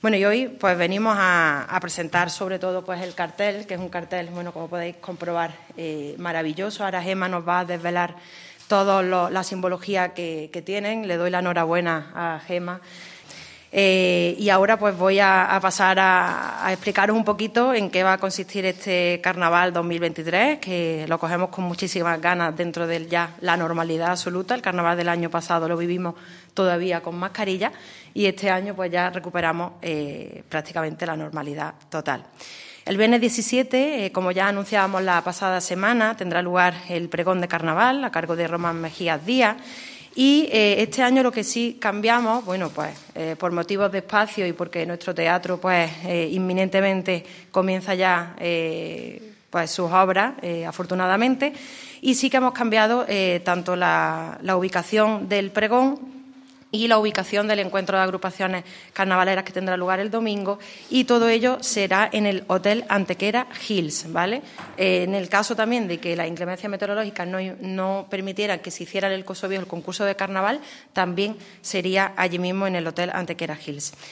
Bueno, y hoy pues venimos a presentar sobre todo pues el cartel, que es un cartel, bueno, como podéis comprobar, maravilloso. Ahora Gemma nos va a desvelar toda la simbología que tienen. Le doy la enhorabuena a Gemma. Y ahora pues voy a pasar a explicaros un poquito en qué va a consistir este Carnaval 2023, que lo cogemos con muchísimas ganas dentro de ya la normalidad absoluta. El Carnaval del año pasado lo vivimos todavía con mascarilla y este año pues ya recuperamos prácticamente la normalidad total. El viernes 17, como ya anunciábamos la pasada semana, tendrá lugar el pregón de Carnaval a cargo de Román Mejías Díaz. Y este año lo que sí cambiamos, bueno, pues por motivos de espacio y porque nuestro teatro pues inminentemente comienza ya pues sus obras, afortunadamente, y sí que hemos cambiado tanto la ubicación del pregón y la ubicación del encuentro de agrupaciones carnavaleras que tendrá lugar el domingo, y todo ello será en el Hotel Antequera Hills, ¿vale? En el caso también de que las inclemencias meteorológicas no permitieran que se hiciera el concurso de carnaval, también sería allí mismo en el Hotel Antequera Hills.